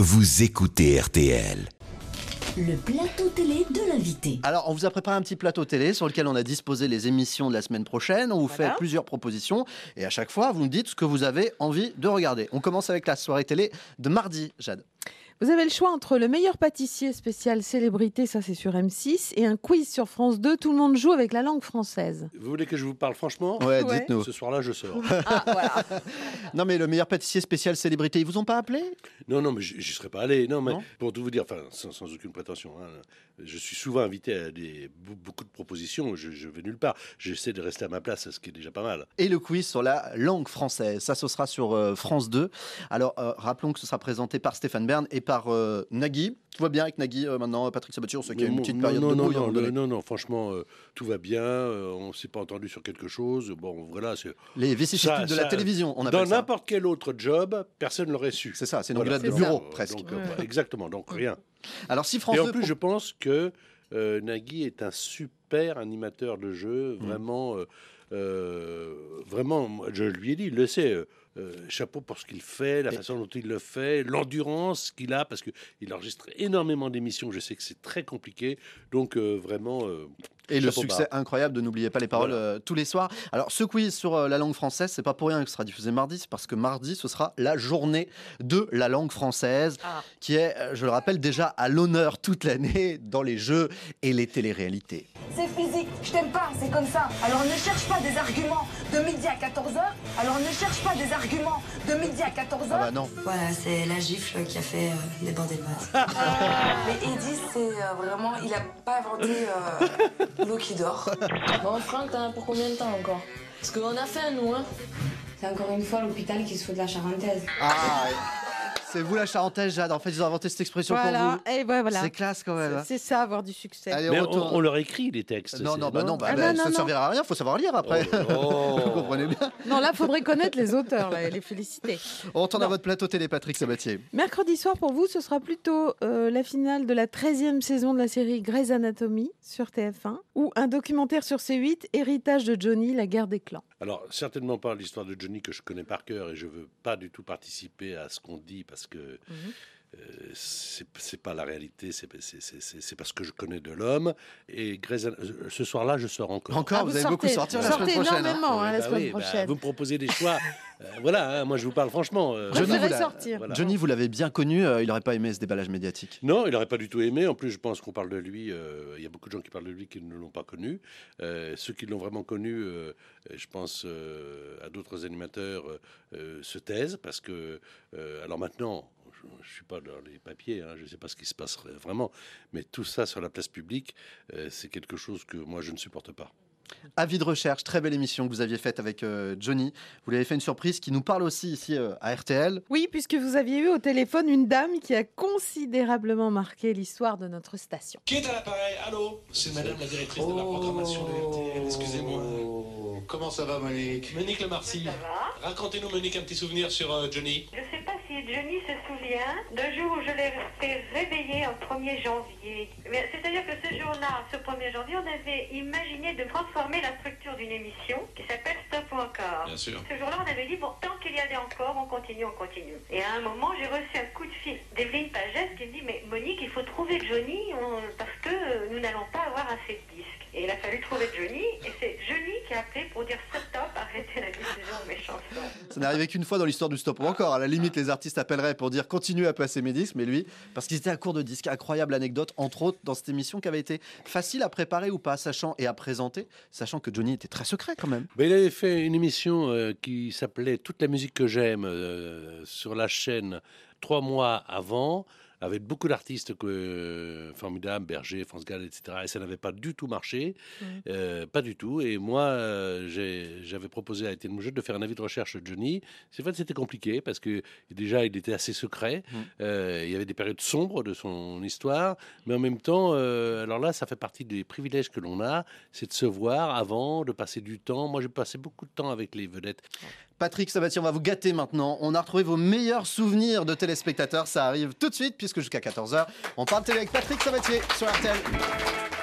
vous écoutez RTL. Le plateau télé de l'invité. Alors, on vous a préparé un petit plateau télé sur lequel on a disposé les émissions de la semaine prochaine. On vous fait plusieurs propositions et à chaque fois, vous nous dites ce que vous avez envie de regarder. On commence avec la soirée télé de mardi, Jade. Vous avez le choix entre le meilleur pâtissier spécial célébrité, ça c'est sur M6, et un quiz sur France 2, tout le monde joue avec la langue française. Vous voulez que je vous parle franchement ? Ouais, dites-nous. Ce soir-là, je sors. Ah, voilà. Non, mais le meilleur pâtissier spécial célébrité, ils vous ont pas appelé ? Non, mais j'y serais pas allé. Non, mais Non. pour tout vous dire, enfin, sans aucune prétention, hein, je suis souvent invité à beaucoup de propositions. Je vais nulle part. J'essaie de rester à ma place, ce qui est déjà pas mal. Et le quiz sur la langue française, ça ce sera sur France 2. Alors, rappelons que ce sera présenté par Stéphane Bern et par Nagui. Tout va bien avec Nagui maintenant, Patrick Sabatier, on sait qu'il y a une petite période de brouille. Non, franchement, tout va bien. On s'est pas entendu sur quelque chose. Bon, voilà. Les vicissitudes de la télévision, on appelle dans ça. n'importe quel autre job, personne l'aurait su. C'est ça, c'est une Voilà. engueulade de bureau, presque. Donc, exactement, donc rien. Alors, si France Et 2... en plus, je pense que Nagui est un super animateur de jeu, vraiment, je lui ai dit, il le sait, chapeau pour ce qu'il fait, la façon dont il le fait, l'endurance qu'il a, parce qu'il enregistre énormément d'émissions, je sais que c'est très compliqué, donc vraiment... Et le chapeau succès bas. incroyable de N'oubliez pas les paroles tous les soirs. Alors, ce quiz sur la langue française, c'est pas pour rien que ce sera diffusé mardi, c'est parce que mardi, ce sera la journée de la langue française, qui est, je le rappelle, déjà à l'honneur toute l'année dans les jeux et les téléréalités. C'est physique, je t'aime pas, c'est comme ça. Alors ne cherche pas des arguments de midi à 14h. Alors ne cherche pas des arguments de midi à 14h. Ah bah non. Voilà, c'est la gifle qui a fait déborder le vase. Mais Eddy, c'est vraiment, il a pas inventé l'eau qui dort. Bon, Franck, t'en as pour combien de temps encore? Parce qu'on a faim, nous, hein. C'est encore une fois l'hôpital qui se fout de la charentaise. Ah, c'est vous la Charentaise, Jade. En fait, ils ont inventé cette expression pour Voilà, vous. et ben voilà. C'est classe quand même. C'est ça, avoir du succès. Allez, Mais on retourne. on leur écrit les textes. Non, c'est- non, Ah, ça non, ne servira à rien, il faut savoir lire après. Oh. Vous comprenez bien. Non, là, faudrait connaître les auteurs là, et les féliciter. On retourne à Non. votre plateau télé, Patrick Sabatier. Mercredi soir, pour vous, ce sera plutôt la finale de la 13e saison de la série Grey's Anatomy sur TF1 ou un documentaire sur C8, Héritage de Johnny, la guerre des clans. Alors, certainement pas l'histoire de Johnny que je connais par cœur et je veux pas du tout participer à ce qu'on dit parce que c'est pas la réalité, c'est parce que je connais de l'homme. Et ce soir-là, je sors encore. Encore, vous avez beaucoup sorti la semaine sortez prochaine. énormément la Bah semaine oui, bah, prochaine. vous me proposez des choix. Voilà, hein, moi je vous parle franchement. Je Johnny, ferai vous sortir. Voilà. Johnny, vous l'avez bien connu, il n'aurait pas aimé ce déballage médiatique. Non, il n'aurait pas du tout aimé. En plus, je pense qu'on parle de lui. Il y a beaucoup de gens qui parlent de lui qui ne l'ont pas connu. Ceux qui l'ont vraiment connu, je pense à d'autres animateurs, se taisent parce que. Alors maintenant, je ne suis pas dans les papiers, hein, je ne sais pas ce qui se passe vraiment, mais tout ça sur la place publique, c'est quelque chose que moi je ne supporte pas. Avis de recherche, très belle émission que vous aviez faite avec Johnny. Vous lui avez fait une surprise qui nous parle aussi ici à RTL. Oui, puisque vous aviez eu au téléphone une dame qui a considérablement marqué l'histoire de notre station. Qui est à l'appareil? Allô? C'est madame la directrice de la programmation de RTL, excusez-moi. Comment ça va, Monique? Monique Lemarcy. Racontez-nous, Monique, un petit souvenir sur Johnny. Je ne sais pas si Johnny se souvient d'un jour où je l'ai fait réveiller en 1er janvier. C'est-à-dire que ce jour-là, ce 1er janvier, on avait imaginé de transformer la structure d'une émission qui s'appelle Stop ou encore. Bien sûr. Ce jour-là, on avait dit, bon, tant qu'il y a des encore, on continue. Et à un moment, j'ai reçu un coup de fil d'Evelyne Pagès qui me dit, mais Monique, il faut trouver Johnny parce que nous n'allons pas avoir assez de disques. Et il a fallu trouver Johnny, et c'est Johnny qui a appelé pour dire stop, arrêtez la diffusion de mes chansons. Ça n'est arrivé qu'une fois dans l'histoire du Stop ou encore. À la limite, les artistes appelleraient pour dire continuez à passer mes disques, mais lui, parce qu'ils étaient à court de disques. Incroyable anecdote, entre autres, dans cette émission qui avait été facile à préparer ou pas, sachant et à présenter, sachant que Johnny était très secret quand même. Ben, il avait fait une émission qui s'appelait Toute la musique que j'aime sur la chaîne 3 mois avant, avec beaucoup d'artistes formidables, Berger, France Gall, etc. Et ça n'avait pas du tout marché, pas du tout. Et moi, j'avais proposé à Étienne Mouget de faire un avis de recherche sur Johnny. En fait, c'était compliqué parce que déjà, il était assez secret. Il y avait des périodes sombres de son histoire, mais en même temps, alors là, ça fait partie des privilèges que l'on a, c'est de se voir avant, de passer du temps. Moi, j'ai passé beaucoup de temps avec les vedettes. Patrick Sabatier, on va vous gâter maintenant. On a retrouvé vos meilleurs souvenirs de téléspectateurs. Ça arrive tout de suite, puisque jusqu'à 14h, on parle télé avec Patrick Sabatier sur RTL.